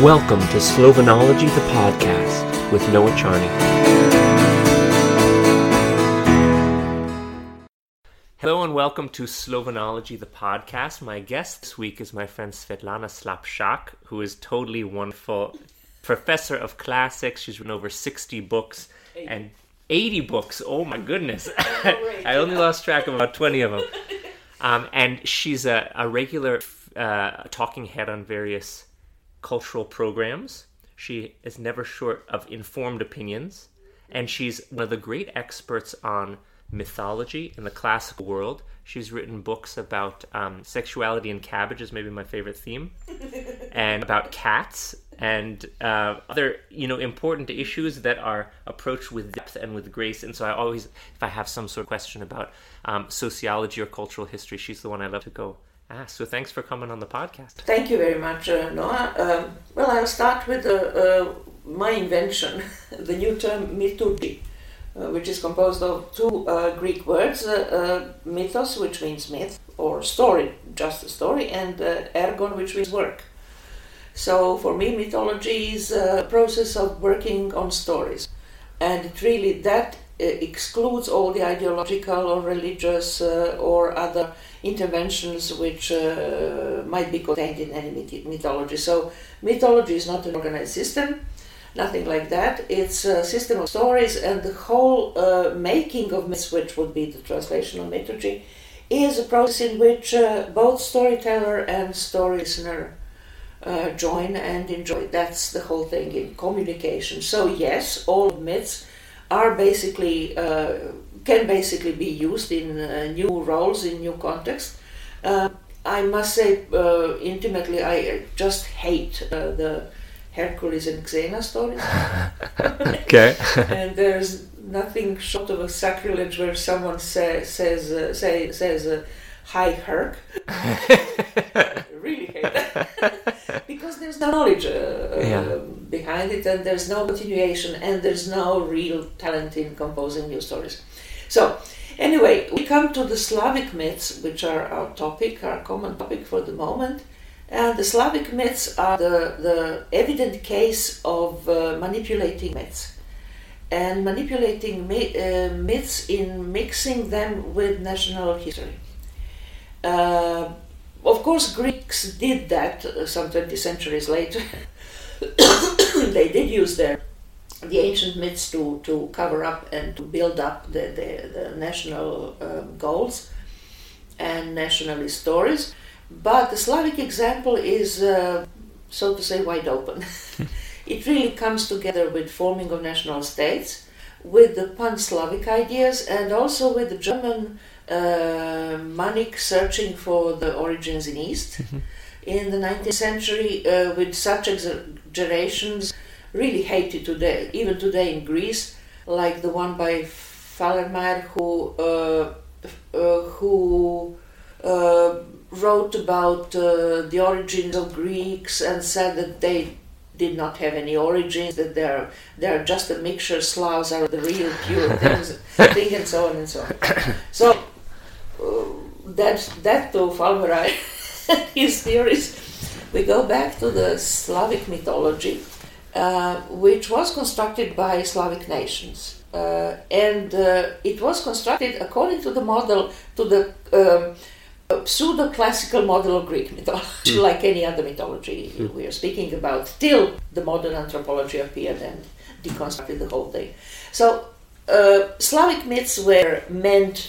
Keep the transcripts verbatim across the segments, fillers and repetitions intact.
Welcome to Slovanology, the podcast, with Noah Charney. Hello and welcome to Slovanology, the podcast. My guest this week is my friend Svetlana Slapshak, who is totally wonderful. Professor of classics. She's written over sixty books eighty. And eighty books. Oh my goodness. I only lost track of about twenty of them. Um, and she's a, a regular uh, talking head on various cultural programs. She is never short of informed opinions, and she's one of the great experts on mythology in the classical world. She's written books about um, sexuality and cabbage is maybe my favorite theme, and about cats and uh, other, you know, important issues that are approached with depth and with grace. And so I always, if I have some sort of question about um, sociology or cultural history, she's the one I love to go ask. So thanks for coming on the podcast. Thank you very much, uh, Noah. Um, well, I'll start with uh, uh, my invention, the new term mythology, uh, which is composed of two uh, Greek words, uh, uh, mythos, which means myth, or story, just a story, and uh, ergon, which means work. So for me, mythology is a process of working on stories. And it really, that uh, excludes all the ideological or religious uh, or other interventions which uh, might be contained in any myth- mythology. So mythology is not an organized system, nothing like that. It's a system of stories, and the whole uh, making of myths, which would be the translation of mythology, is a process in which uh, both storyteller and story listener uh, join and enjoy. That's the whole thing in communication. So yes, all myths are basically uh, can basically be used in uh, new roles, in new contexts. Uh, I must say, uh, intimately, I just hate uh, the Hercules and Xena stories. Okay. And there's nothing short of a sacrilege where someone say, says, uh, say, says, uh, "Hi, Herc." I really hate that. Because there's no knowledge uh, yeah. uh, behind it, and there's no continuation, and there's no real talent in composing new stories. So, anyway, we come to the Slavic myths, which are our topic, our common topic for the moment. And the Slavic myths are the, the evident case of uh, manipulating myths. And manipulating mi- uh, myths in mixing them with national history. Uh, of course, Greeks did that uh, some twenty centuries later. They did use their the ancient myths to, to cover up and to build up the, the, the national um, goals and nationalist stories. But the Slavic example is, uh, so to say, wide open. It really comes together with forming of national states, with the pan-Slavic ideas, and also with the German uh, Manik searching for the origins in East. Mm-hmm. In the nineteenth century, uh, with such exaggerations really hated today, even today in Greece, like the one by Fallermeyer, who uh, uh, who uh, wrote about uh, the origins of Greeks and said that they did not have any origins, that they're they're just a mixture. Slavs are the real pure things, thing, and so on and so on. So uh, that that to Fallermeyer, his theories. We go back to the Slavic mythology. Uh, which was constructed by Slavic nations. Uh, and uh, it was constructed according to the model, to the um, pseudo-classical model of Greek mythology, mm. like any other mythology mm. we are speaking about, till the modern anthropology appeared and deconstructed the whole thing. So uh, Slavic myths were meant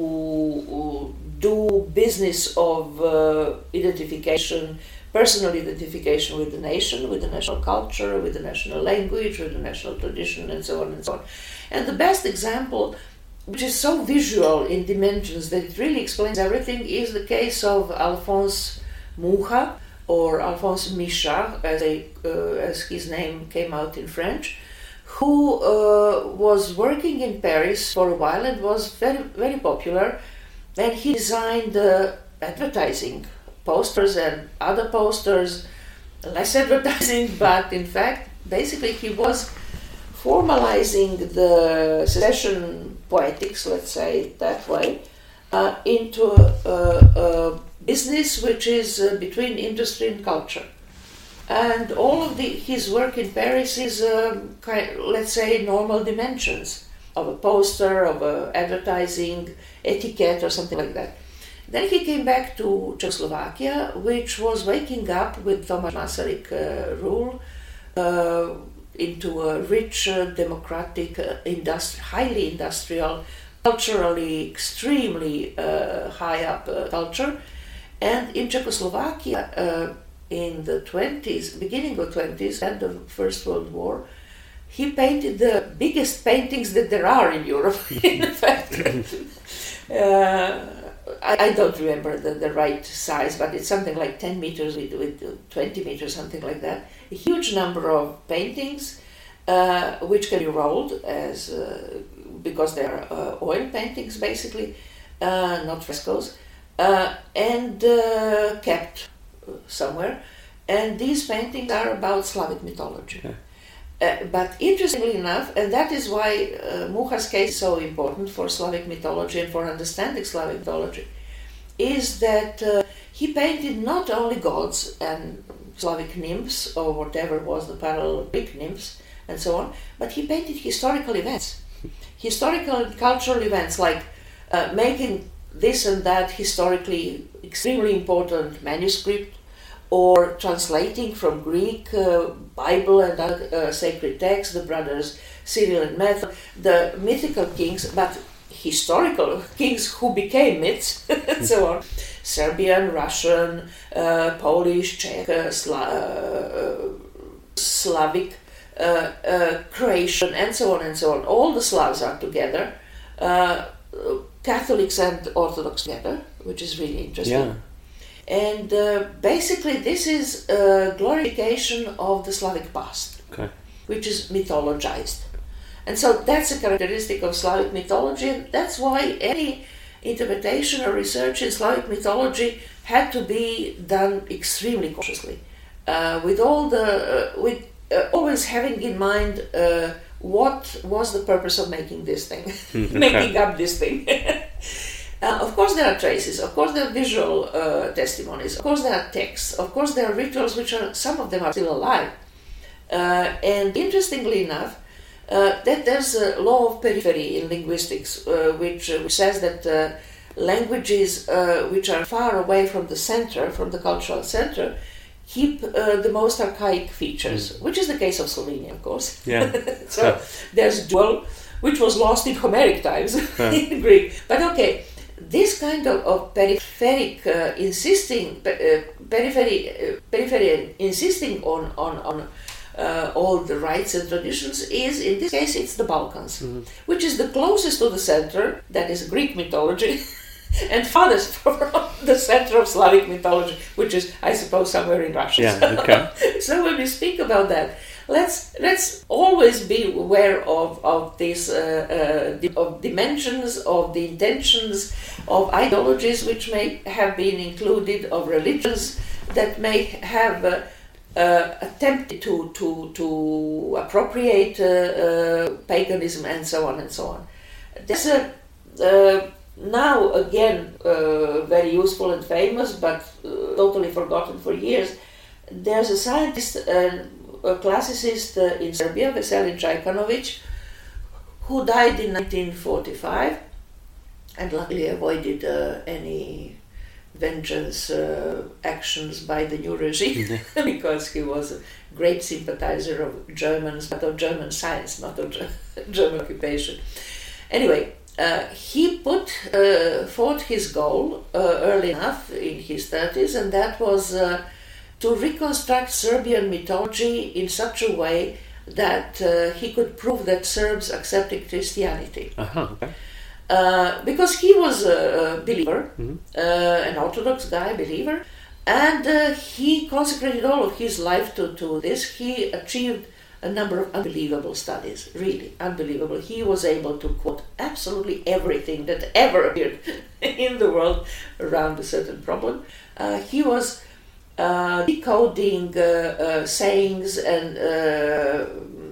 to do business of uh, identification, personal identification with the nation, with the national culture, with the national language, with the national tradition, and so on and so on. And the best example, which is so visual in dimensions that it really explains everything, is the case of Alphonse Mucha, or Alphonse Michard, as, a, uh, as his name came out in French, who uh, was working in Paris for a while and was very, very popular. And he designed uh, advertising posters and other posters, less advertising, but in fact, basically he was formalizing the secession poetics, let's say it that way, uh, into a, a, a business which is uh, between industry and culture. And all of the, his work in Paris is, um, kind, let's say, normal dimensions of a poster, of a advertising, etiquette, or something like that. Then he came back to Czechoslovakia, which was waking up with Tomáš Masaryk uh, rule uh, into a rich, uh, democratic, uh, industri- highly industrial, culturally extremely uh, high up uh, culture. And in Czechoslovakia, uh, in the twenties, beginning of twenties, and the First World War, he painted the biggest paintings that there are in Europe, in fact. uh, I, I don't remember the, the right size, but it's something like ten meters with, with twenty meters, something like that. A huge number of paintings, uh, which can be rolled as, uh, because they're uh, oil paintings basically, uh, not frescoes, uh, and uh, kept somewhere. And these paintings are about Slavic mythology. Okay. Uh, but interestingly enough, and that is why uh, Mucha's case is so important for Slavic mythology and for understanding Slavic mythology, is that uh, he painted not only gods and Slavic nymphs or whatever was the parallel Greek nymphs and so on, but he painted historical events, historical and cultural events, like uh, making this and that historically extremely important manuscript, or translating from Greek uh, Bible and other uh, sacred texts, the brothers Cyril and Method, the mythical kings, but historical kings who became myths, and so on. Serbian, Russian, uh, Polish, Czech, uh, Sla- uh, Slavic, uh, uh, Croatian, and so on and so on. All the Slavs are together, uh, Catholics and Orthodox together, which is really interesting. Yeah. And uh, basically this is a glorification of the Slavic past, okay. which is mythologized. And so that's a characteristic of Slavic mythology, and that's why any interpretation or research in Slavic mythology had to be done extremely cautiously, uh, with all the, uh, with uh, always having in mind uh, what was the purpose of making this thing, okay. making up this thing. Uh, of course there are traces, of course there are visual uh, testimonies, of course there are texts, of course there are rituals, which are, some of them are still alive. Uh, and interestingly enough, uh, that there's a law of periphery in linguistics, uh, which, uh, which says that uh, languages uh, which are far away from the center, from the cultural center, keep uh, the most archaic features, mm. which is the case of Slovenia, of course. Yeah. So yeah. There's dual, which was lost in Homeric times yeah. in Greek. But okay, this kind of, of peripheric uh, insisting, uh, periphery, uh, periphery insisting on on on uh, all the rites and traditions is, in this case, it's the Balkans, mm-hmm. which is the closest to the center. That is Greek mythology, and farthest from the center of Slavic mythology, which is, I suppose, somewhere in Russia. Yeah. Okay. So when we speak about that, let's let's always be aware of of these uh, uh, of dimensions, of the intentions, of ideologies which may have been included, of religions that may have uh, uh, attempted to to to appropriate uh, uh, paganism and so on and so on. There's a uh, now again uh, very useful and famous, but uh, totally forgotten for years. There's a scientist, uh, a classicist uh, in Serbia, Veselin Čajkanović, who died in nineteen forty-five and luckily avoided uh, any vengeance uh, actions by the new regime because he was a great sympathizer of Germans, but of German science, not of German occupation. Anyway, uh, he put uh, forth his goal uh, early enough in his thirties, and that was uh, to reconstruct Serbian mythology in such a way that uh, he could prove that Serbs accepted Christianity. Uh-huh, okay. Uh, because he was a, a believer, mm-hmm. uh, an Orthodox guy, believer, and uh, he consecrated all of his life to, to this. He achieved a number of unbelievable studies, really unbelievable. He was able to quote absolutely everything that ever appeared in the world around a certain problem. Uh, he was uh, decoding uh, uh, sayings and uh,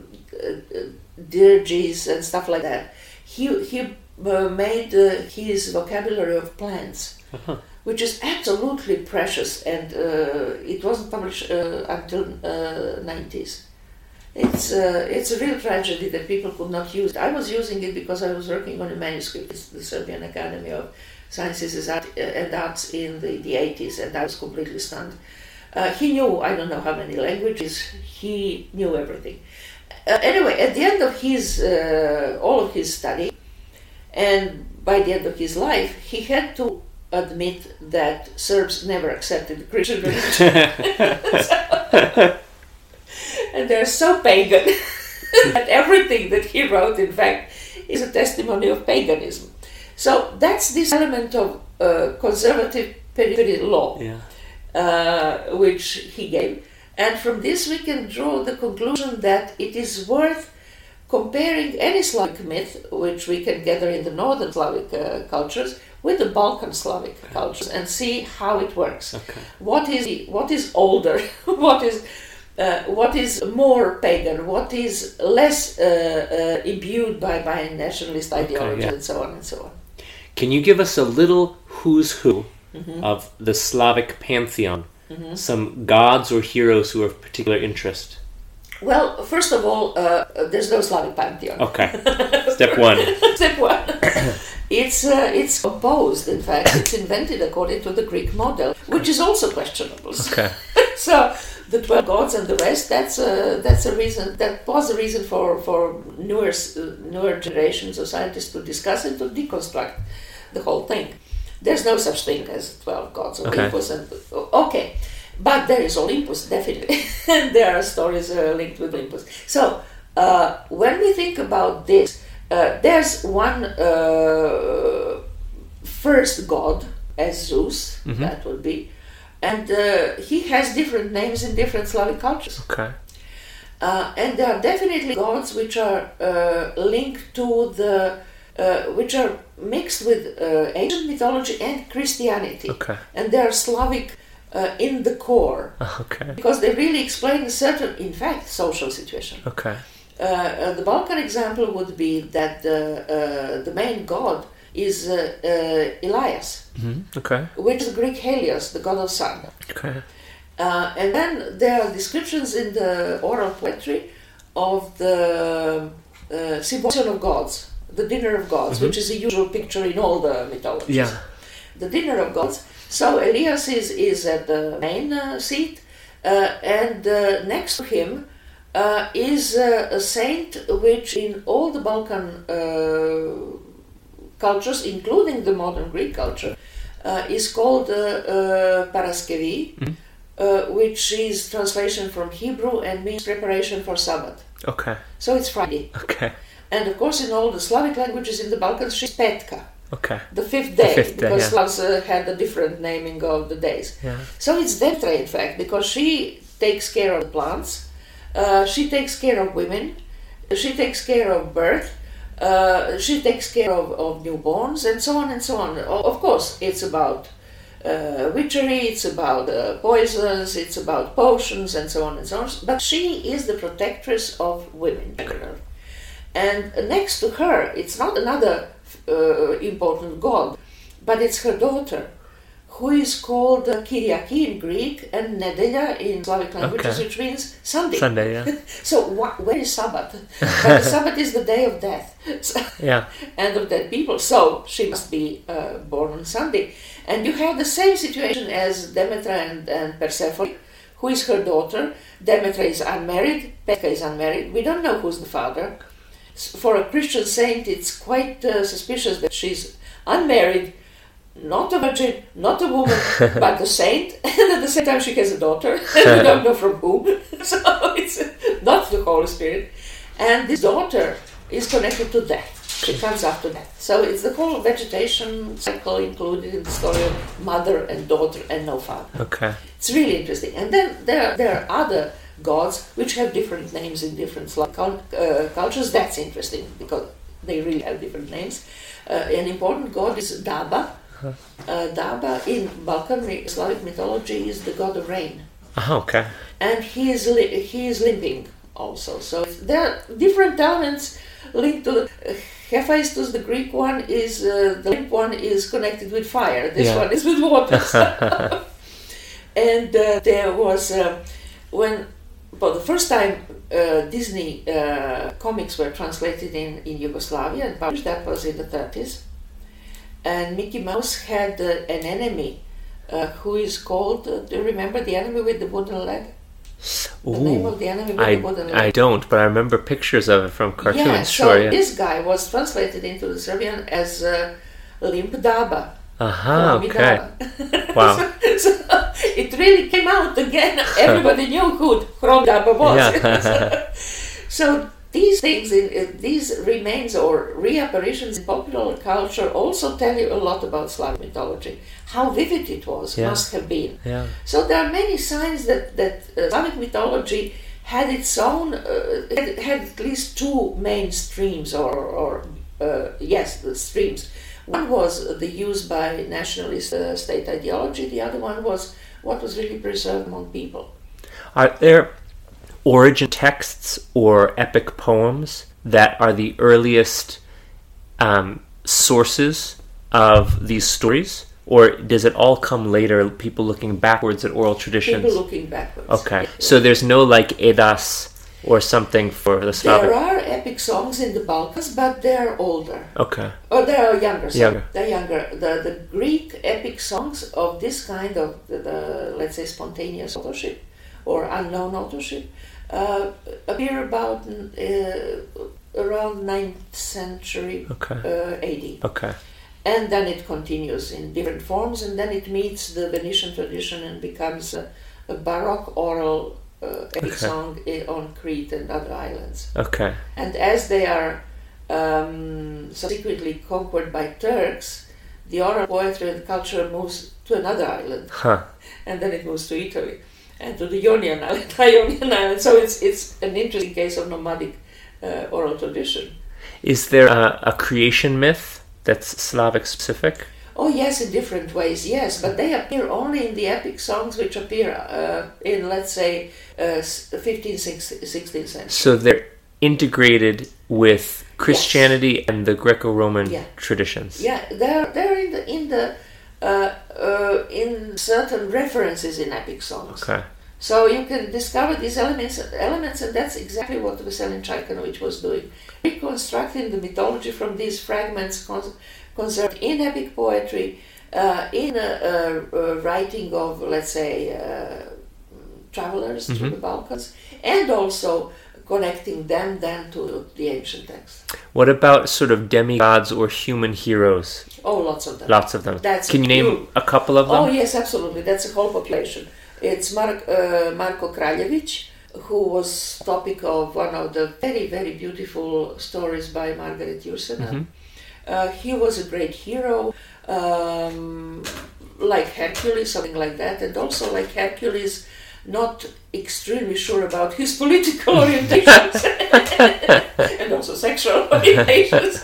uh, dirges and stuff like that. He he uh, made uh, his vocabulary of plants, uh-huh. which is absolutely precious, and uh, it wasn't published uh, until uh, nineties. It's uh, it's a real tragedy that people could not use it. I was using it because I was working on a manuscript. It's the Serbian Academy of Sciences and Arts in the, the eighties, and I was completely stunned. Uh, he knew, I don't know how many languages, he knew everything. Uh, anyway, at the end of his, uh, all of his study, and by the end of his life, he had to admit that Serbs never accepted the Christian religion. So, and they're so pagan that everything that he wrote, in fact, is a testimony of paganism. So that's this element of uh, conservative periphery law, Yeah. uh, which he gave. And from this we can draw the conclusion that it is worth comparing any Slavic myth, which we can gather in the northern Slavic uh, cultures, with the Balkan Slavic cultures, and see how it works. Okay. What is what is older? what is uh, what is more pagan? What is less uh, uh, imbued by, by nationalist ideology, yeah. and so on and so on. Can you give us a little who's who Mm-hmm. of the Slavic pantheon? Mm-hmm. Some gods or heroes who are of particular interest? Well, first of all, uh, there's no Slavic pantheon. Okay. Step one. Step one. It's uh, it's composed. In fact, it's invented according to the Greek model, which is also questionable. Okay. So the twelve gods and the rest. That's a that's a reason. That was a reason for for newer uh, newer generations of scientists to discuss and to deconstruct the whole thing. There's no such thing as twelve gods of Okay. Olympus, and okay, but there is Olympus definitely, and there are stories uh, linked with Olympus. So uh, when we think about this, uh, there's one uh, first god as Zeus, Mhm. that would be, and uh, he has different names in different Slavic cultures. Okay. Uh, and there are definitely gods which are uh, linked to the, uh, which are mixed with uh, ancient mythology and Christianity. Okay. And they are Slavic uh, in the core, Okay. because they really explain a certain, in fact, social situation. Okay. Uh, uh, the Balkan example would be that the, uh, the main god is uh, uh, Elias, Mm-hmm. Okay. which is Greek Helios, the god of sun. Okay. Uh, and then there are descriptions in the oral poetry of the uh, symposium of gods, the dinner of gods, Mhm. which is a usual picture in all the mythologies. Yeah. The dinner of gods. So Elias is, is at the main uh, seat, uh, and uh, next to him uh, is uh, a saint which in all the Balkan uh, cultures, including the modern Greek culture, uh, is called uh, uh, Paraskevi, Mhm. uh, which is translation from Hebrew and means preparation for Sabbath. Okay. So it's Friday. Okay. And of course, in all the Slavic languages in the Balkans, she's Petka, Okay. the fifth day, fifth day, because yeah. Slavs uh, had a different naming of the days. Yeah. So it's Demetra, in fact, because she takes care of the plants, uh, she takes care of women, she takes care of birth, uh, she takes care of, of newborns, and so on and so on. O- Of course, it's about uh, witchery, it's about uh, poisons, it's about potions, and so on and so on. But she is the protectress of women in general. And next to her, it's not another uh, important god, but it's her daughter, who is called uh, Kyriaki in Greek and Nedelya in Slavic languages, Okay. which means Sunday. Sunday, yeah. So wh- where is Sabbath? But the Sabbath is the day of death, so, Yeah. and of dead people. So she must be uh, born on Sunday. And you have the same situation as Demetra and, and Persephone, who is her daughter. Demetra is unmarried, Petka is unmarried. We don't know who's the father. S- For a Christian saint, it's quite uh, suspicious that she's unmarried, not a virgin, not a woman, but a saint, and at the same time she has a daughter, and we don't know from whom, so it's not the Holy Spirit. And this daughter is connected to death. She comes after death. So it's the whole vegetation cycle included in the story of mother and daughter and no father. Okay. It's really interesting. And then there, there are other gods which have different names in different Slavic cul- uh, cultures. That's interesting because they really have different names. Uh, an important god is Daba. Uh, Daba in Balkan my- Slavic mythology is the god of rain, Oh, okay. and he is li- he is limping also. So there are different elements linked to the, uh, Hephaestus, the Greek one, is uh, the limp one is connected with fire. This Yeah. one is with water. And uh, there was uh, when, for the first time, uh, Disney uh, comics were translated in, in Yugoslavia and published. That was in the thirties. And Mickey Mouse had uh, an enemy uh, who is called, uh, do you remember the enemy with the wooden leg? The Ooh, name of the enemy with I, the wooden leg. I don't, but I remember pictures of it from cartoons. Yeah, so Sure, yeah. this guy was translated into the Serbian as uh, Limp Daba. Aha, Krommi okay. Daba. Wow. so, so it really came out again. Everybody knew who Krommi Daba was. Yeah. So these things, in, uh, these remains or reapparitions in popular culture also tell you a lot about Slavic mythology. How vivid it was, Yeah. must have been. Yeah. So there are many signs that, that uh, Slavic mythology had its own, uh, had, had at least two main streams, or, or uh, yes, the streams. One was the use by nationalist uh, state ideology, the other one was what was really preserved among people. Are there origin texts or epic poems that are the earliest um, sources of these stories? Or does it all come later, people looking backwards at oral traditions? People looking backwards. Okay, so there's no like Edas or something for the Slavic? There are epic songs in the Balkans, but they're older. Okay. Or they are younger. Sorry. Younger. They're younger. The, the Greek epic songs of this kind of, the, the let's say, spontaneous authorship or unknown authorship uh, appear about uh, around ninth century Okay. uh, A D. Okay. And then it continues in different forms, and then it meets the Venetian tradition and becomes a, a Baroque oral uh, epic Okay. song i- on Crete and other islands. Okay. And as they are um, subsequently conquered by Turks, the oral poetry and culture moves to another island, Huh. and then it moves to Italy and to the Ionian island, Ionian island. So it's it's an interesting case of nomadic uh, oral tradition. Is there a, a creation myth that's Slavic specific? Oh yes, in different ways, yes, but they appear only in the epic songs which appear uh, in, let's say, uh, fifteenth, sixteenth century. So they're integrated with Christianity and the Greco-Roman Yeah. traditions. Yeah, they're they're in the in the uh, uh, in certain references in epic songs. Okay. So you can discover these elements, elements, and that's exactly what Veselin Čajkanović was doing, reconstructing the mythology from these fragments cons- conserved in epic poetry, uh, in a, a, a writing of, let's say, uh, travelers Mhm. to the Balkans, and also connecting them then to the ancient texts. What about sort of demigods or human heroes? Oh, lots of them. Lots of them. That's Can you name you- a couple of them? Oh yes, absolutely. That's a whole population. It's Mar- uh, Marko Kraljević, who was topic of one of the very, very beautiful stories by Margaret Jursena. Mhm. Uh, he was a great hero, um, like Hercules, something like that, and also like Hercules, not extremely sure about his political orientations and also sexual orientations.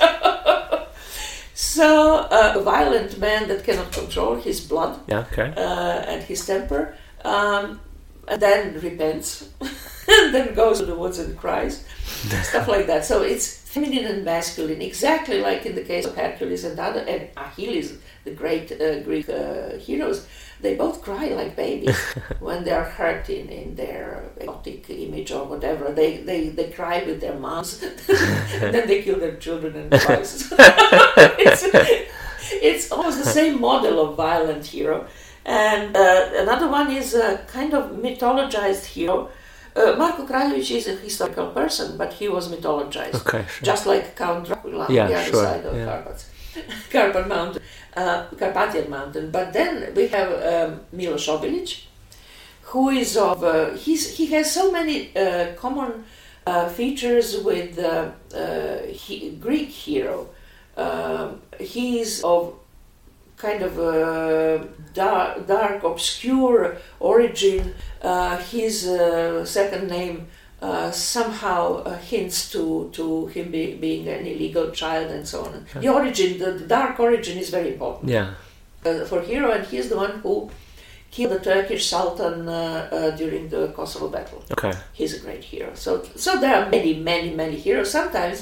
So, uh, a violent man that cannot control his blood Yeah, okay. uh, and his temper, um, and then repents, and then goes to the woods and cries, stuff like that. So it's feminine and masculine, exactly like in the case of Hercules and other, and Achilles, the great uh, Greek uh, heroes. They both cry like babies when they are hurt in, in their erotic image or whatever. They, they, they cry with their moms, and then they kill their children and wives. it's, it's almost the same model of violent hero. And uh, another one is a kind of mythologized hero. Uh, Marko Kraljević is a historical person, but he was mythologized, Okay, sure. just like Count Dracula Yeah, on the other sure, side of yeah. Carpats, Carpat Mountain, uh, Carpathian Mountain. But then we have um, Miloš Obilić, who is of uh, he's he has so many uh, common uh, features with uh, uh, he, Greek hero. Um, he's of kind of a dark, dark obscure origin. Uh, his uh, second name uh, somehow uh, hints to, to him be, being an illegal child and so on. Okay. The origin, the, the dark origin is very important Yeah. uh, for hero, and he's the one who killed the Turkish Sultan uh, uh, during the Kosovo battle. Okay. He's a great hero. So, so there are many, many, many heroes. Sometimes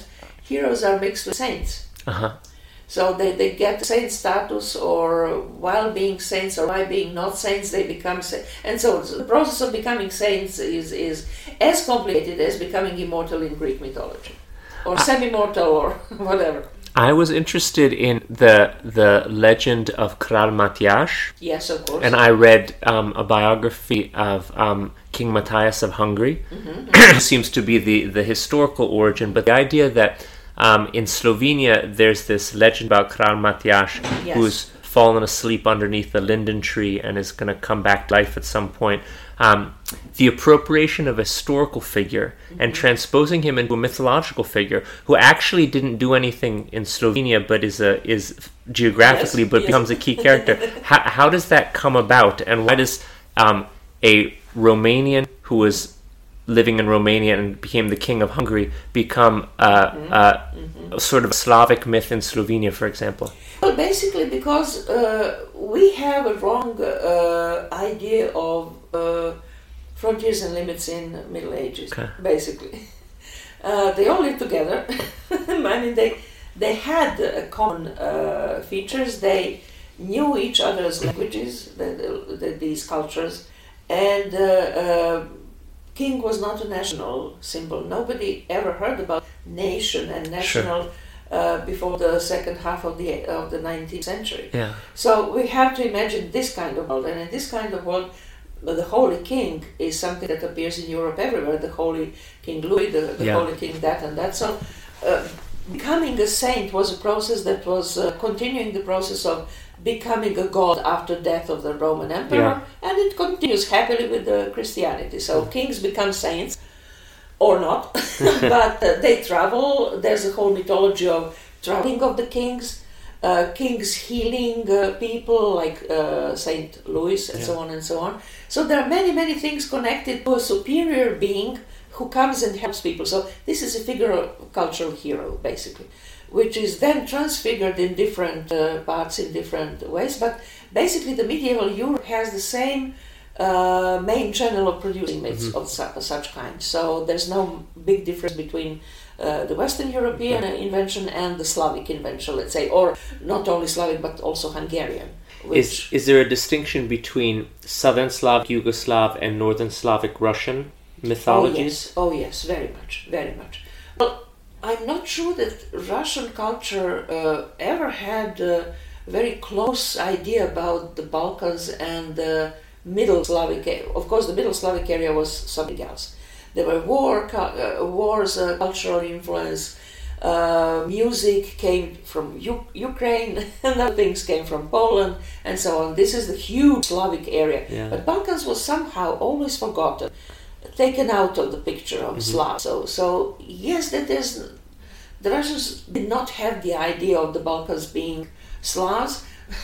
heroes are mixed with saints. Uh-huh. So they, they get saint status, or while being saints, or by being not saints, they become saints. And so the process of becoming saints is, is as complicated as becoming immortal in Greek mythology, or semi-mortal, or whatever. I was interested in the the legend of Král Matyás. Yes, of course. And I read um, a biography of um, King Matthias of Hungary. Mm-hmm. Seems to be the, the historical origin, but the idea that um, in Slovenia there's this legend about Král Matyás, yes. who's fallen asleep underneath the linden tree and is going to come back to life at some point. Um, the appropriation of a historical figure mm-hmm. and transposing him into a mythological figure who actually didn't do anything in Slovenia, but is a is geographically, yes, but yes. becomes a key character. how, how does that come about, and why does um, a Romanian who was living in Romania and became the king of Hungary become uh, mm-hmm. Uh, mm-hmm. a sort of Slavic myth in Slovenia, for example? Well, basically because uh, we have a wrong uh, idea of uh, frontiers and limits in Middle Ages, okay. basically. Uh, they all lived together. I mean, they they had uh, common uh, features. They knew each other's languages, the, the, these cultures, and uh, uh, king was not a national symbol. Nobody ever heard about nation and national sure. uh, before the second half of the of the nineteenth century. Yeah. So we have to imagine this kind of world, and in this kind of world, the Holy King is something that appears in Europe everywhere. The Holy King Louis, the, the yeah. Holy King that and that. So uh, becoming a saint was a process that was uh, continuing the process of becoming a god after death of the Roman Emperor, yeah. and it continues happily with the Christianity. So yeah. kings become saints, or not, but uh, they travel. There's a whole mythology of traveling of the kings, uh, kings healing uh, people like uh, Saint Louis and yeah. so on and so on. So there are many, many things connected to a superior being who comes and helps people. So this is a figure of cultural hero, basically, which is then transfigured in different uh, parts in different ways. But basically the medieval Europe has the same uh, main channel of producing myths mm-hmm. of su- such kind. So there's no big difference between uh, the Western European okay. invention and the Slavic invention, let's say, or not only Slavic but also Hungarian. Which is, is there a distinction between Southern Slav, Yugoslav, and Northern Slavic Russian mythologies? Oh yes, oh yes, very much, very much. Well, I'm not sure that Russian culture uh, ever had a very close idea about the Balkans and the Middle Slavic area. Of course, the Middle Slavic area was something else. There were war, uh, wars, uh, cultural influence, uh, music came from U- Ukraine, and other things came from Poland, and so on. This is the huge Slavic area. Yeah. But Balkans was somehow always forgotten, taken out of the picture of mm-hmm. Slav. So, so yes, that is, the Russians did not have the idea of the Balkans being Slavs,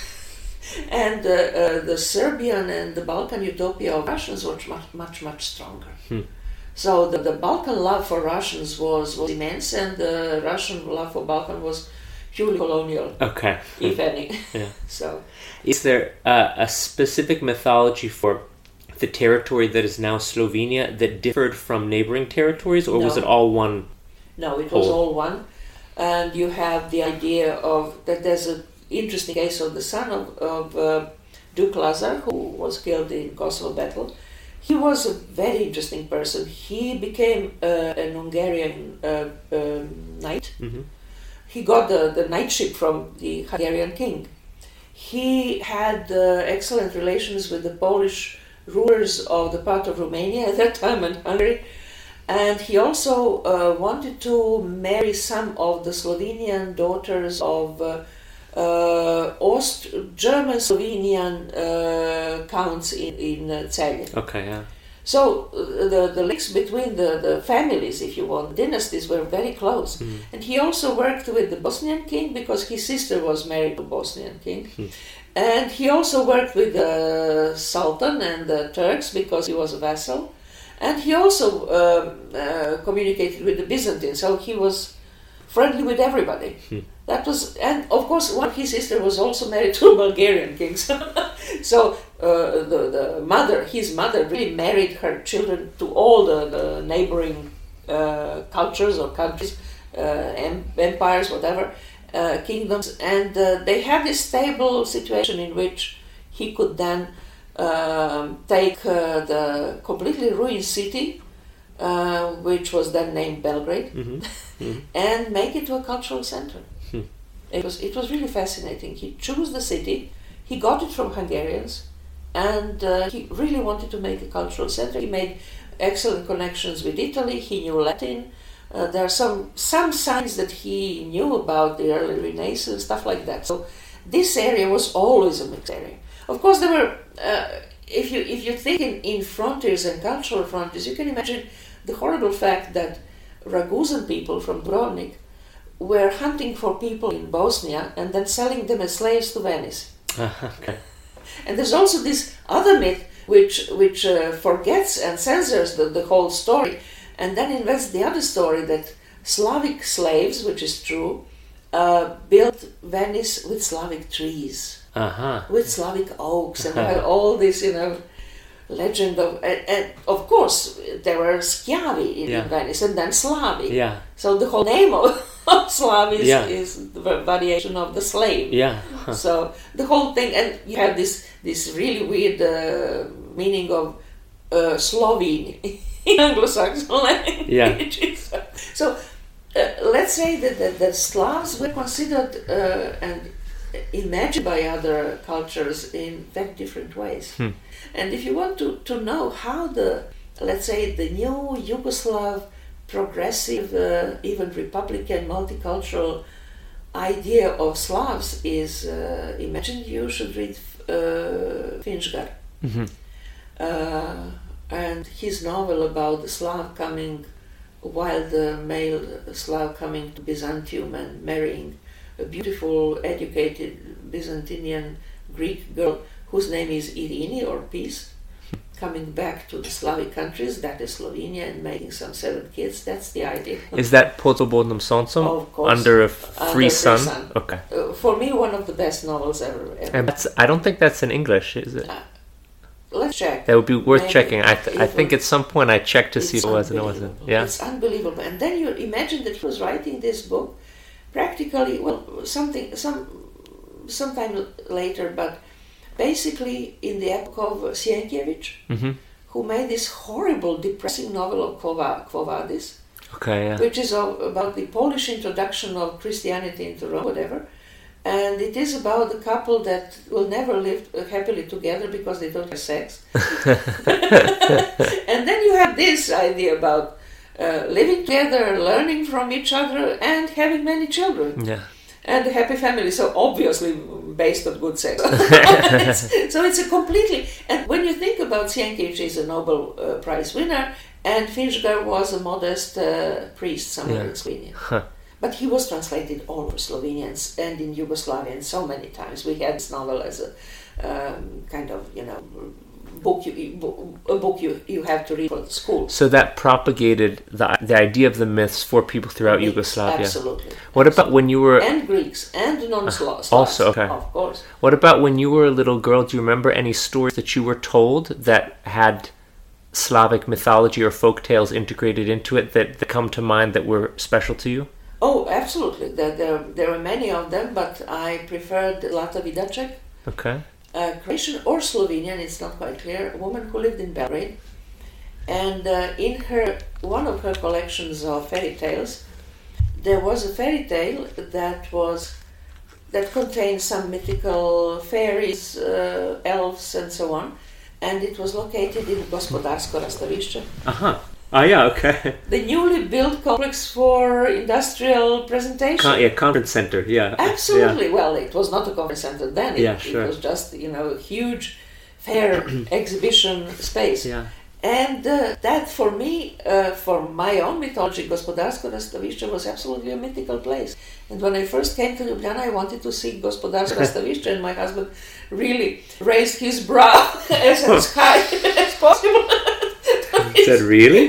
and uh, uh, the Serbian and the Balkan utopia of Russians were much, much, much stronger. Hmm. So the, the Balkan love for Russians was, was immense, and the Russian love for Balkan was purely colonial, okay. if any. Yeah. So, is there uh, a specific mythology for the territory that is now Slovenia that differed from neighboring territories, or no. was it all one? No, it whole? was all one. And you have the idea of that there's an interesting case of the son of, of uh, Duke Lazar, who was killed in Kosovo battle. He was a very interesting person. He became uh, an Hungarian uh, um, knight. Mm-hmm. He got the, the knightship from the Hungarian king. He had uh, excellent relations with the Polish rulers of the part of Romania at that time and Hungary. And he also uh, wanted to marry some of the Slovenian daughters of uh, uh, Aust- German Slovenian uh, counts in, in uh, Celje. Okay, yeah. So uh, the, the links between the, the families, if you want, dynasties were very close. Mm. And he also worked with the Bosnian king because his sister was married to a Bosnian king. Mm. And he also worked with the Sultan and the Turks because he was a vassal. And he also uh, uh, communicated with the Byzantines, so he was friendly with everybody. Hmm. That was, and of course, one of his sister was also married to a Bulgarian king. So uh, the the mother, his mother, really married her children to all the, the neighboring uh, cultures or countries, uh, em- empires, whatever, uh, kingdoms, and uh, they had this stable situation in which he could then um, take uh, the completely ruined city, uh, which was then named Belgrade, Mm-hmm. Mm-hmm. and make it to a cultural center. Hmm. It was it was really fascinating. He chose the city, he got it from Hungarians, and uh, he really wanted to make a cultural center. He made excellent connections with Italy. He knew Latin. Uh, there are some some signs that he knew about the early Renaissance, stuff like that. So this area was always a mixed area. Of course, there were. Uh, if you if you think in, in frontiers and cultural frontiers, you can imagine the horrible fact that Ragusan people from Dubrovnik were hunting for people in Bosnia and then selling them as slaves to Venice. Okay. And there's also this other myth which which uh, forgets and censors the, the whole story, and then invents the other story that Slavic slaves, which is true, uh, built Venice with Slavic trees, Uh-huh. with Slavic oaks, and they had all this, you know, legend of, and, and of course there were Schiavi in, Yeah. in Venice, and then Slavi. Yeah. So the whole name of, of Slav is, Yeah. is the variation of the slave. Yeah. Huh. So the whole thing, and you have this this really weird uh, meaning of uh, Slovene in Anglo-Saxon language. Yeah. So uh, let's say that the, the Slavs were considered uh, and imagined by other cultures in very different ways. Hmm. And if you want to, to know how the, let's say, the new Yugoslav progressive, uh, even republican, multicultural idea of Slavs is uh, imagined, you should read uh, Finchgar. Mm-hmm. Uh, and his novel about the Slav coming, wild uh, male Slav coming to Byzantium and marrying a beautiful, educated Byzantinian Greek girl whose name is Irini, or Peace, coming back to the Slavic countries, that is Slovenia, and making some seven kids. That's the idea. Is that Pod slobodnim soncem? Of course. Under a free Under sun? Free Sun. Okay. Uh, for me, one of the best novels ever. ever. And that's, I don't think that's in English, is it? Uh, let's check. That would be worth Maybe. checking. I, th- I It think will- at some point I checked to see if It's it was and it wasn't. unbelievable. Yeah. It's unbelievable. And then you imagine that he was writing this book practically, well, something, some, sometime later, but basically in the epoch of Sienkiewicz, Mm-hmm. who made this horrible, depressing novel of Quo Va- Quo Vadis, Okay, yeah. which is of, about the Polish introduction of Christianity into Rome, whatever. And it is about the couple that will never live happily together because they don't have sex. And then you have this idea about uh, living together, learning from each other, and having many children. Yeah. And a happy family, so obviously based on good sex. It's- so it's a completely... And when you think about Sienkiewicz is a Nobel uh, Prize winner, and Finchgar was a modest uh, priest somewhere Yeah. in Slovenia. Huh. But he was translated all over Slovenians and in Yugoslavian so many times. We had this novel as a um, kind of, you know, book you, a book you, you have to read for school. So that propagated the the idea of the myths for people throughout It's Yugoslavia. Absolutely. What about when you were And Greeks and non-Slavs. also, okay. Of course. What about when you were a little girl? Do you remember any stories that you were told that had Slavic mythology or folk tales integrated into it that, that come to mind that were special to you? Oh, absolutely. There, there, there are many of them, but I preferred Lata Vidacek, Okay. a Croatian or Slovenian, it's not quite clear, a woman who lived in Belgrade. And uh, in her one of her collections of fairy tales, there was a fairy tale that was that contained some mythical fairies, uh, elves, and so on. And it was located in Gospodarsko Rastavišće, Uh-huh. Oh, yeah, okay. the newly built complex for industrial presentation. Con- yeah, conference center, yeah. Absolutely. Well, it was not a conference center then. It, Yeah, sure. it was just, you know, a huge fair exhibition space. Yeah. And uh, that, for me, uh, for my own mythology, Gospodarsko Rastavišće was absolutely a mythical place. And when I first came to Ljubljana, I wanted to see Gospodarsko Rastavišće, and my husband really raised his brow as, as high as possible. He said, really?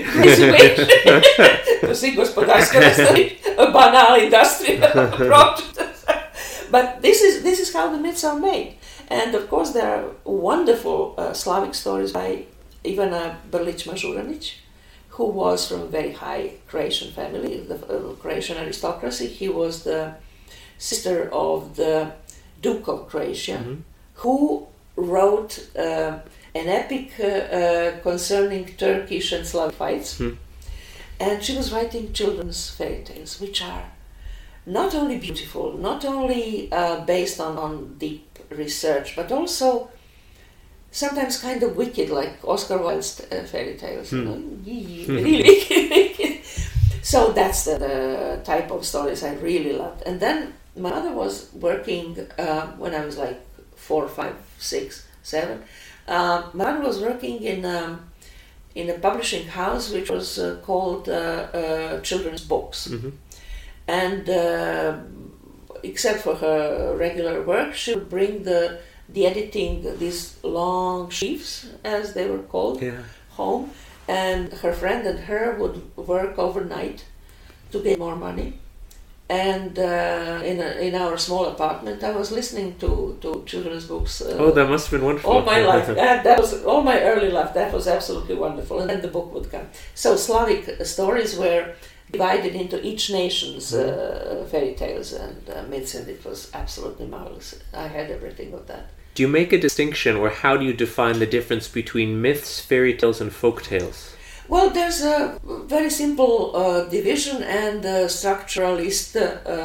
To see Gospodarsko Rastavišće, a banal industrial project. But this is this is how the myths are made. And of course there are wonderful uh, Slavic stories by Ivana Brlić-Mažuranić, who was from a very high Croatian family, the uh, Croatian aristocracy. He was the sister of the Duke of Croatia, mm-hmm. who wrote uh, an epic uh, uh, concerning Turkish and Slavic fights. Mm. And she was writing children's fairy tales, which are not only beautiful, not only uh, based on, on deep research, but also sometimes kind of wicked, like Oscar Wilde's uh, fairy tales. Mm. You know? Really. So that's the, the type of stories I really loved. And then my mother was working uh, when I was like four, five, six, seven. Uh, my mother was working in um, in a publishing house which was uh, called uh, uh, Children's Books. Mm-hmm. And uh, except for her regular work, she would bring the the editing, these long sheaves, as they were called, yeah. home. And her friend and her would work overnight to get more money. And uh, in a, in our small apartment, I was listening to, to children's books. Uh, oh, that must have been wonderful. All my life. that, that was all my early life. That was absolutely wonderful. And then the book would come. So Slavic stories were divided into each nation's uh, fairy tales and uh, myths, and it was absolutely marvelous. I had everything of that. Do you make a distinction, or how do you define the difference between myths, fairy tales, and folk tales? Well, there's a very simple uh, division and a structuralist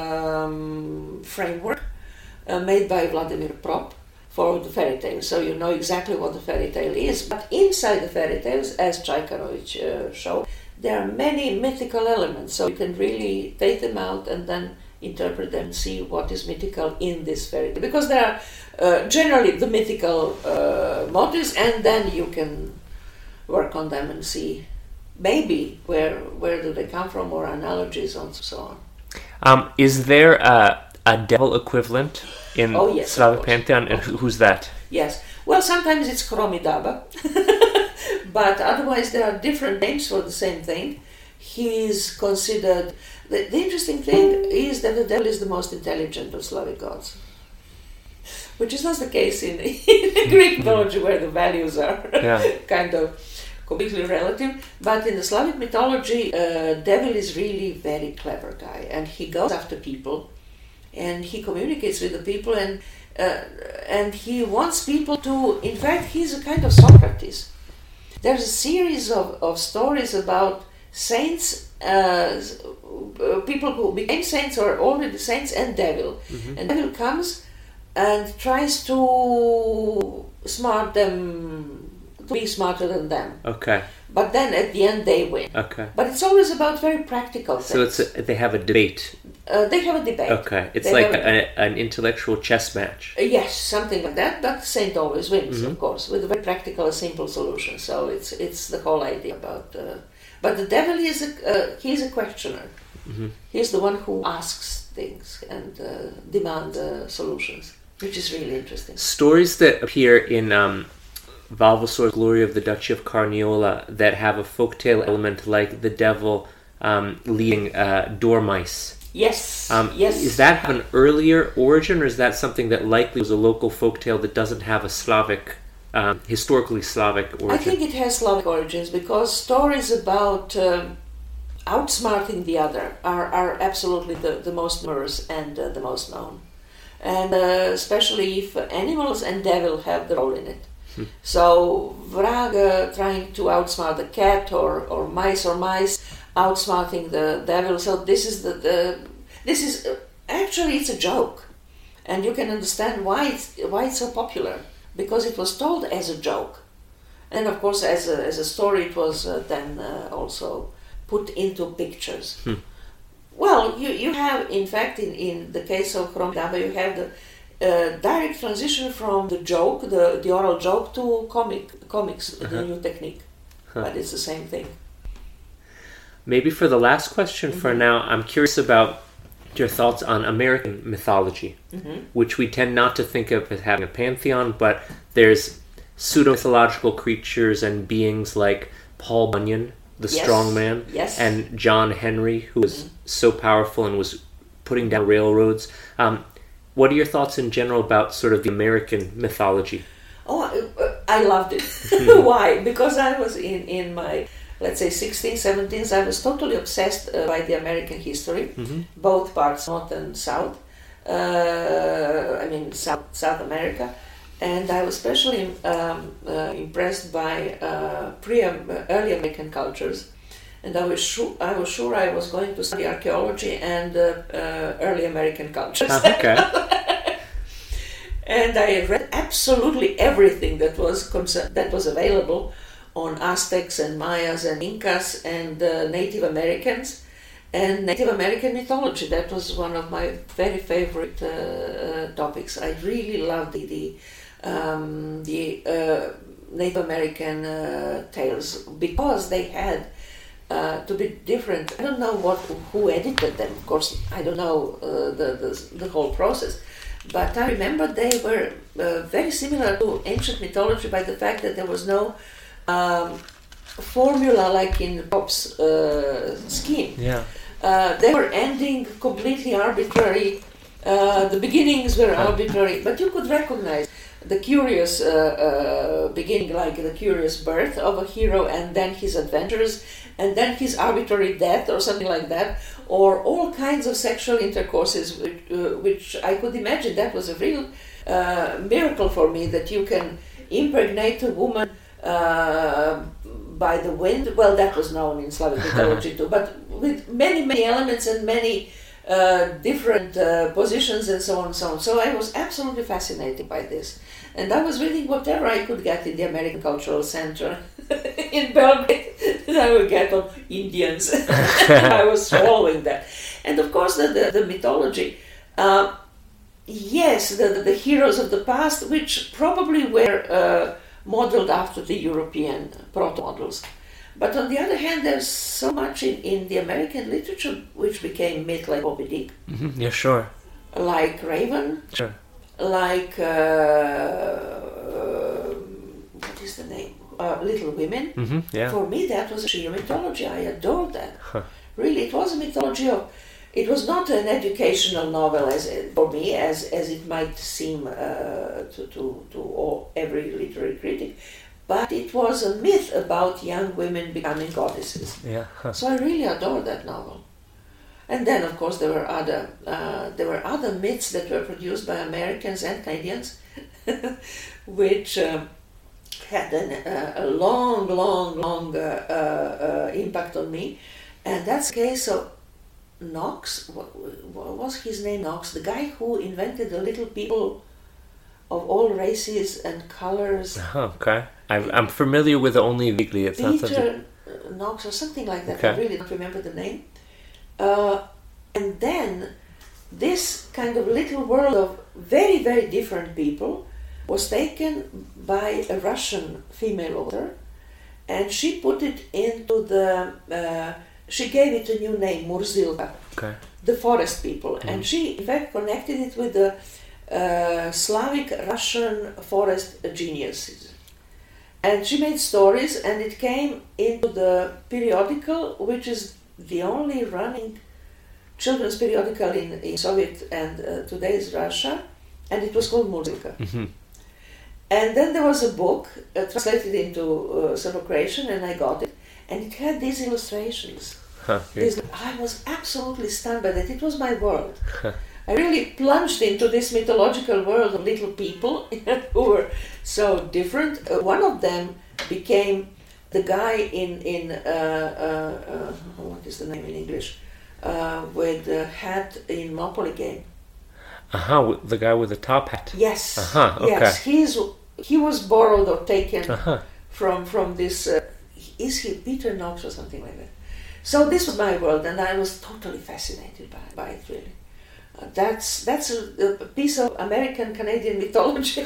um, framework uh, made by Vladimir Prop for the fairy tale. So you know exactly what the fairy tale is. But inside the fairy tales, as Čajkarović uh, showed, there are many mythical elements. So you can really take them out and then interpret them and see what is mythical in this fairy tale. Because there are uh, generally the mythical uh, motives, and then you can work on them and see maybe where where do they come from, or analogies and so on. Um, is there a, a devil equivalent in oh, yes, Slavic pantheon, and oh. who's that? Yes, well, sometimes it's Kromidaba, but otherwise there are different names for the same thing. He's considered... The, the interesting thing is that the devil is the most intelligent of Slavic gods, which is not the case in, in Greek mythology, where the values are yeah. kind of completely relative. But in the Slavic mythology, uh, devil is really very clever guy, and he goes after people, and he communicates with the people, and uh, and he wants people to... In fact, he's a kind of Socrates. There's a series of, of stories about saints, uh, people who became saints or already saints, and devil. Mm-hmm. And devil comes and tries to smart them, to be smarter than them. Okay. But then at the end they win. Okay. But it's always about very practical things. So it's a, they have a debate. Uh, they have a debate. Okay. It's they like a, a, an intellectual chess match. Uh, yes, something like that. But the saint always wins, mm-hmm. of course, with a very practical, simple solution. So it's it's the whole idea about... Uh, but the devil is a, uh, he's a questioner. Mm-hmm. He's the one who asks things and uh, demands uh, solutions, which is really interesting. Stories that appear in um, Valvasor's Glory of the Duchy of Carniola that have a folktale element, like the devil um, leading uh, dormice. Yes, um, yes. Is that an earlier origin, or is that something that likely was a local folktale that doesn't have a Slavic, um, historically Slavic origin? I think it has Slavic origins, because stories about um, outsmarting the other are, are absolutely the, the most numerous and uh, the most known. And uh, especially if animals and devil have the role in it. Hmm. So Vrag uh, trying to outsmart the cat, or, or mice or mice outsmarting the devil. So this is the, the this is uh, actually it's a joke, and you can understand why it's why it's so popular, because it was told as a joke, and of course as a as a story it was uh, then uh, also put into pictures. Hmm. Well, you you have in fact in, in the case of Kromidaba you have the uh, direct transition from the joke, the, the oral joke, to comic comics, uh-huh. the new technique, huh. But it's the same thing. Maybe for the last question mm-hmm. for now, I'm curious about your thoughts on American mythology, mm-hmm. which we tend not to think of as having a pantheon, but there's pseudo-mythological creatures and beings like Paul Bunyan, the yes. strong man, yes. and John Henry, who was mm-hmm. so powerful and was putting down railroads. Um, what are your thoughts in general about sort of the American mythology? Oh, I, I loved it. Why? Because I was in, in my let's say, sixteens, seventeens, I was totally obsessed uh, by the American history, Mm-hmm. both parts, North and South. Uh, I mean, South, South America. And I was especially um, uh, impressed by uh, pre early American cultures. And I was sure I was sure I was going to study archaeology and uh, uh, early American cultures. Oh, okay. And I read absolutely everything that was concern- that was available on Aztecs and Mayas and Incas and uh, Native Americans and Native American mythology. That was one of my very favorite uh, uh, topics. I really loved the the, um, the uh, Native American uh, tales because they had uh, to be different. I don't know what who edited them. Of course, I don't know uh, the, the the whole process. But I remember they were uh, very similar to ancient mythology by the fact that there was no um, formula like in Pop's uh, scheme. Yeah. Uh, they were ending completely arbitrary. Uh, the beginnings were arbitrary, but you could recognize the curious uh, uh, beginning, like the curious birth of a hero, and then his adventures, and then his arbitrary death, or something like that, or all kinds of sexual intercourses, which, uh, which I could imagine. That was a real uh, miracle for me, that you can impregnate a woman uh, by the wind. Well, that was known in Slavic mythology too, but with many, many elements and many uh, different uh, positions and so on and so on. So I was absolutely fascinated by this. And I was reading whatever I could get in the American Cultural Center in Belgrade. I would get on Indians. I was swallowing that. And of course, the, the, the mythology. Uh, yes, the, the, the heroes of the past, which probably were uh, modeled after the European proto-models. But on the other hand, there's so much in, in the American literature which became myth, like Moby Dick. Mm-hmm. Yeah, sure. Like Raven. Sure. Like, uh, uh, what is the name? Uh, Little Women. Mm-hmm. Yeah. For me, that was a sheer mythology. I adored that. Huh. Really, it was a mythology of. It was not an educational novel, as for me, as as it might seem uh, to to to all, every literary critic, but it was a myth about young women becoming goddesses. Yeah. Huh. So I really adored that novel. And then, of course, there were other uh, there were other myths that were produced by Americans and Canadians, which uh, had an, uh, a long, long, long uh, uh, uh, impact on me. And that's the case of Knox. What, what was his name? Knox, the guy who invented the little people of all races and colors. Oh, okay. I'm, I'm familiar with it only vaguely. It's not something. Peter Knox or something like that. Okay. I really don't remember the name. Uh, and then this kind of little world of very, very different people was taken by a Russian female author, and she put it into the, uh, she gave it a new name, Murzilka, Okay. the forest people. Mm-hmm. And she, in fact, connected it with the uh, Slavic Russian forest geniuses. And she made stories, and it came into the periodical, which is the only running children's periodical in, in Soviet and uh, today's Russia, and it was called Murzilka. Mm-hmm. And then there was a book uh, translated into uh, Serbo-Croatian, and I got it, and it had these illustrations. Huh. These, I was absolutely stunned by that. It was my world. I really plunged into this mythological world of little people who were so different. Uh, one of them became the guy in, in uh, uh, uh, what is the name in English, uh, with the hat in Monopoly game. Uh-huh, the guy with the top hat. Yes, Uh-huh, okay. yes, he's, he was borrowed or taken Uh-huh. from, from this, uh, is he Peter Knox or something like that? So this was my world, and I was totally fascinated by, by it, really. Uh, that's that's a, a piece of American Canadian mythology.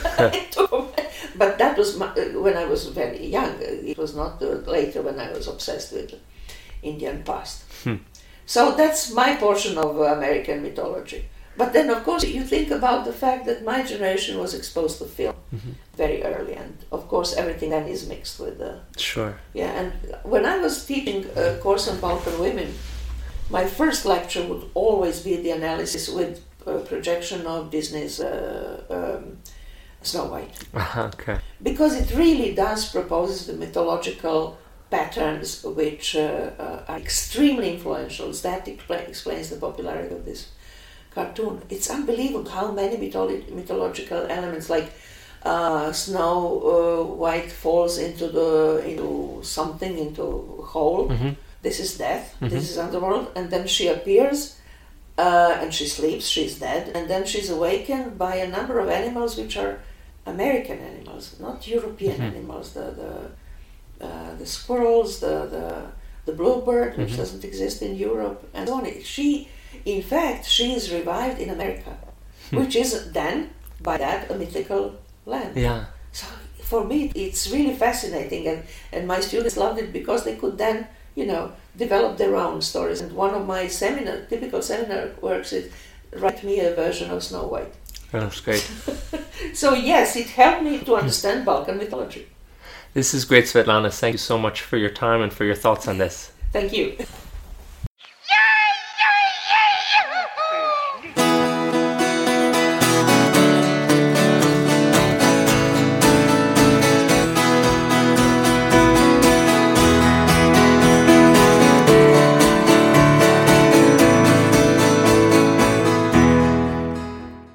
But that was my, uh, when I was very young. It was not uh, later when I was obsessed with Indian past. Hmm. So that's my portion of uh, American mythology. But then, of course, you think about the fact that my generation was exposed to film Mm-hmm. very early, and of course, everything then is mixed with the. Sure. Yeah, and when I was teaching a course on Balkan women, my first lecture would always be the analysis with uh, projection of Disney's uh, um, Snow White. Uh-huh, okay. Because it really does propose the mythological patterns which uh, uh, are extremely influential. That expl- explains the popularity of this cartoon. It's unbelievable how many mytholo- mythological elements, like uh, Snow uh, White falls into the into something, into a hole. Mm-hmm. This is death. Mm-hmm. This is underworld, and then she appears. Uh, and she sleeps, she's dead, and then she's awakened by a number of animals which are American animals, not European mm-hmm. animals. The the uh, the squirrels, the the, the bluebird, which mm-hmm. doesn't exist in Europe, and so on. She, in fact, she is revived in America, hmm. which is then by that a mythical land. Yeah. So for me, it's really fascinating, and and my students loved it because they could then, you know, develop their own stories. And one of my seminar, typical seminar works is write me a version of Snow White. Oh, that's great. So yes, it helped me to understand Balkan mythology. This is great, Svetlana. Thank you so much for your time and for your thoughts on this. Thank you.